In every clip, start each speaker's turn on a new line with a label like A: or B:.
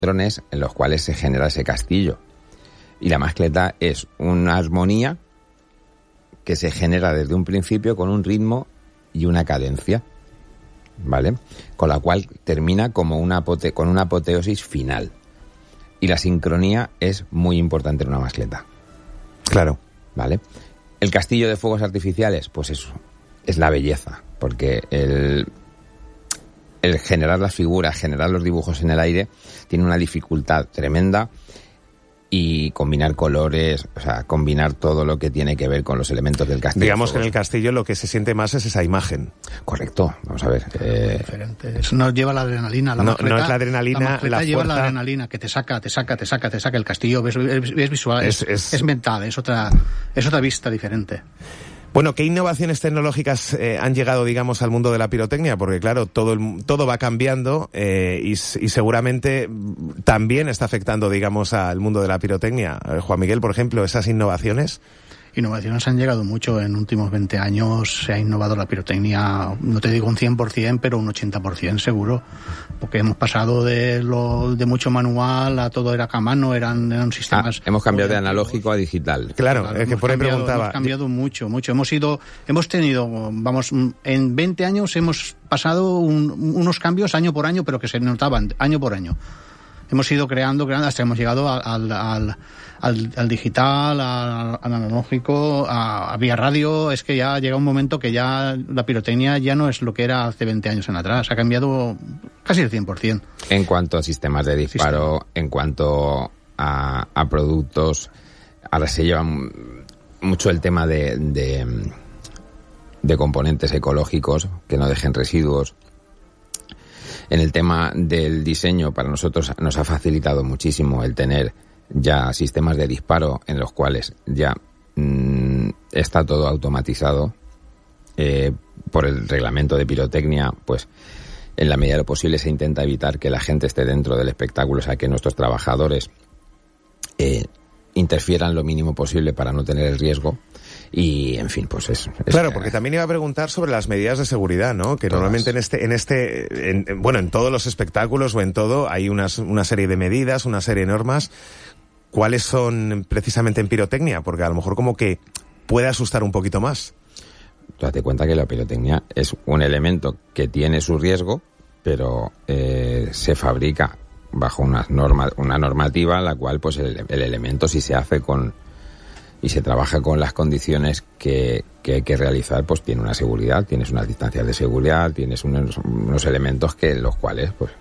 A: patrones en los cuales se genera ese castillo. Y la mascleta es una armonía que se genera desde un principio con un ritmo y una cadencia, ¿vale? Con la cual termina como con una apoteosis final. Y la sincronía es muy importante en una mascleta.
B: Claro.
A: ¿Vale? El castillo de fuegos artificiales, pues eso, es la belleza, porque el generar las figuras, generar los dibujos en el aire, tiene una dificultad tremenda. Y combinar colores, o sea, combinar todo lo que tiene que ver con los elementos del castillo.
B: Digamos que en el castillo lo que se siente más es esa imagen.
A: Correcto, vamos a ver.
C: Diferente. Eso nos lleva la adrenalina. La mascleta,
B: no es la adrenalina,
C: la mascleta lleva
B: fuerza.
C: la adrenalina que te saca. El castillo es visual, es mental, es otra vista diferente.
B: Bueno, ¿qué innovaciones tecnológicas han llegado, digamos, al mundo de la pirotecnia? Porque, claro, todo va cambiando y seguramente también está afectando, digamos, al mundo de la pirotecnia. Juan Miguel, por ejemplo, esas innovaciones.
C: Innovaciones han llegado mucho. En los últimos 20 años se ha innovado la pirotecnia, no te digo un 100%, pero un 80% seguro. Porque hemos pasado de mucho manual a todo era a mano, eran sistemas...
A: hemos cambiado de analógico a digital.
B: Claro, es que por ahí preguntaba.
C: Hemos cambiado mucho. Hemos tenido, en 20 años hemos pasado unos cambios año por año, pero que se notaban año por año. Hemos ido creando, hasta hemos llegado al digital, al analógico, a vía radio. Es que ya llega un momento que ya la pirotecnia ya no es lo que era hace 20 años en atrás. Ha cambiado casi el 100%.
A: En cuanto a sistemas de disparo, en cuanto a productos, ahora se lleva mucho el tema de componentes ecológicos que no dejen residuos. En el tema del diseño, para nosotros nos ha facilitado muchísimo el tener ya sistemas de disparo en los cuales ya está todo automatizado. Por el reglamento de pirotecnia, pues en la medida de lo posible se intenta evitar que la gente esté dentro del espectáculo, o sea, que nuestros trabajadores interfieran lo mínimo posible para no tener el riesgo. Y, en fin, pues eso.
B: Claro, porque también iba a preguntar sobre las medidas de seguridad, ¿no? Que todas. Normalmente en todos los espectáculos o en todo hay una serie de medidas, una serie de normas. ¿Cuáles son precisamente en pirotecnia? Porque a lo mejor como que puede asustar un poquito más.
A: Tú date cuenta que la pirotecnia es un elemento que tiene su riesgo, pero se fabrica bajo una normativa en la cual pues el elemento, si se hace y se trabaja con las condiciones que hay que realizar, pues tiene una seguridad, tienes unas distancias de seguridad, tienes unos elementos los cuales pues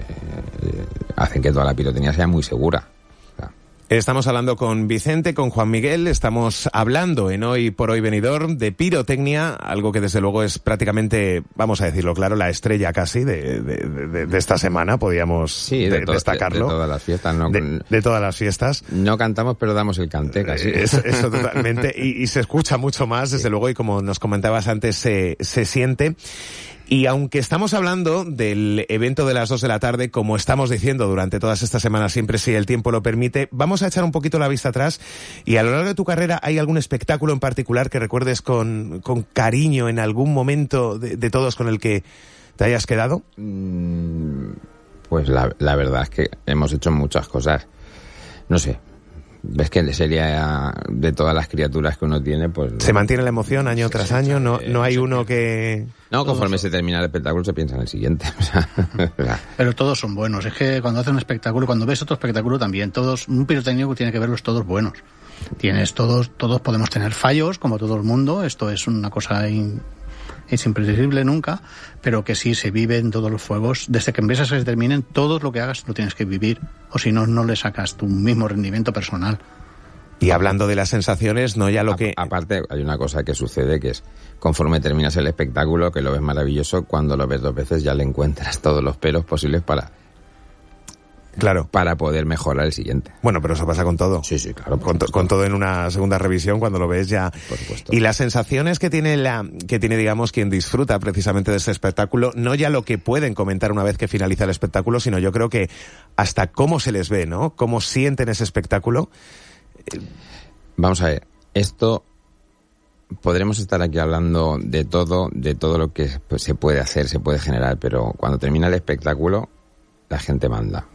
A: hacen que toda la pirotecnia sea muy segura.
B: Estamos hablando con Vicente, con Juan Miguel, estamos hablando en Hoy por Hoy Benidorm de pirotecnia, algo que desde luego es prácticamente, vamos a decirlo claro, la estrella casi de esta semana, podríamos destacarlo.
A: De todas las fiestas, ¿no?
B: De todas las fiestas.
A: No cantamos, pero damos el cante casi.
B: Eso totalmente, y se escucha mucho más, desde luego, y como nos comentabas antes, se siente. Y aunque estamos hablando del evento de las 2 de la tarde, como estamos diciendo durante todas estas semanas, siempre si el tiempo lo permite, vamos a echar un poquito la vista atrás. Y a lo largo de tu carrera, ¿hay algún espectáculo en particular que recuerdes con cariño en algún momento de todos con el que te hayas quedado?
A: Pues la verdad es que hemos hecho muchas cosas. No sé. Ves que sería de todas las criaturas que uno tiene, pues...
B: ¿Se mantiene la emoción año tras año? ¿No hay uno que...?
A: No, conforme se termina el espectáculo se piensa en el siguiente.
C: Pero todos son buenos. Es que cuando haces un espectáculo, cuando ves otro espectáculo también, un pirotécnico tiene que verlos todos buenos. Todos podemos tener fallos, como todo el mundo. Esto es una cosa es impredecible nunca, pero que sí se vive en todos los fuegos. Desde que empiezas a que se terminen, todo lo que hagas lo tienes que vivir, o si no, no le sacas tu mismo rendimiento personal.
B: Y hablando de las sensaciones, no ya lo que...
A: Aparte, hay una cosa que sucede, que es, conforme terminas el espectáculo, que lo ves maravilloso, cuando lo ves 2 veces ya le encuentras todos los pelos posibles para poder mejorar el siguiente.
B: Bueno, pero eso pasa con todo.
A: Sí, claro.
B: Con todo en una segunda revisión, cuando lo ves ya.
A: Por supuesto.
B: Y las sensaciones que tiene digamos, quien disfruta precisamente de este espectáculo, no ya lo que pueden comentar una vez que finaliza el espectáculo, sino yo creo que hasta cómo se les ve, ¿no? Cómo sienten ese espectáculo.
A: Vamos a ver, esto podremos estar aquí hablando de todo lo que pues, se puede hacer, se puede generar, pero cuando termina el espectáculo, la gente manda.